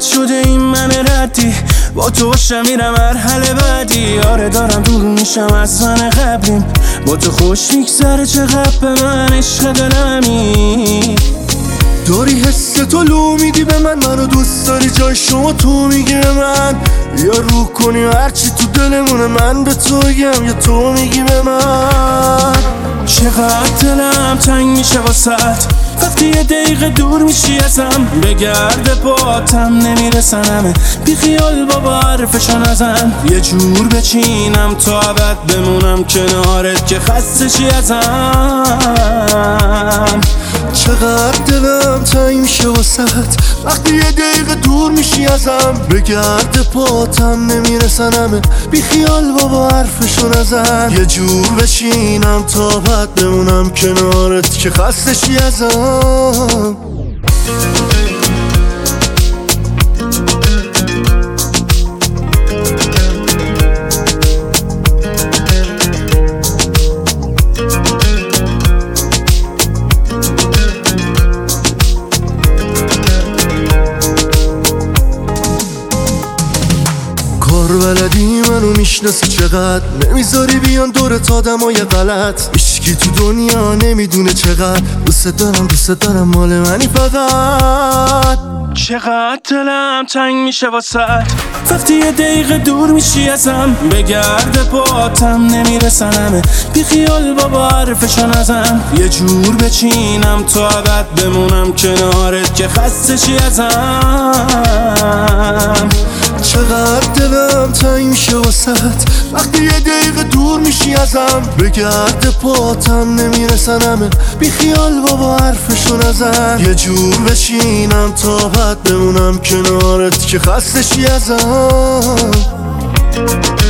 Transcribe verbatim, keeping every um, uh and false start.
بد شده این من ردی، با تو باشم میرم مرحله بعدی. آره دارم دور میشم از من قبلیم، با تو خوش میگذره چقدر به من عشق دلمی. داری حس تو لو میدی به من، منو دوست داری جای شما تو میگی به من. یا رو کنی هرچی تو دلمونه من به تو بگم یا تو میگی به من. چقدر دلم تنگ میشه واسط وقتی یه دقیقه دور میشی ازم، بگرد پاتم نمیرسنمه، بی خیال بابا حرفشو نزن. یه جور بچینم تا ابد بمونم کنارت که خسته چی ازم. چقدر دلم تنگ میشه واسط وقتی یه دقیقه دور میشی ازم، بگرد پاتم نمیرسنمه، بی خیال بابا حرفشو نزن. یه جور بچینم تا بعد بمونم کنارت که خسته چی ازم. بلدی منو میشناسی چقدر، نمیذاری بیان دورت آدمای غلط. هیچکی تو دنیا نمیدونه چقدر دوست دارم دوست دارم مال منی فقط. چقدر دلم تنگ میشه واسط وقتی یه دقیقه دور میشی ازم، بگرد پاتم نمیرسنمه، بی خیال بابا حرفشو نزن. یه جور بچینم تا ابد بمونم کنارت که خسته چی ازم. چقدر دلم تنگ میشه واسط وقتی یه دقیقه دور میشی ازم، بگرد پاتم نمیرسنمه، بی خیال بابا حرفشو نزن. یه جور بچینم تا بعد بمونم کنارت که خسته چی ازم.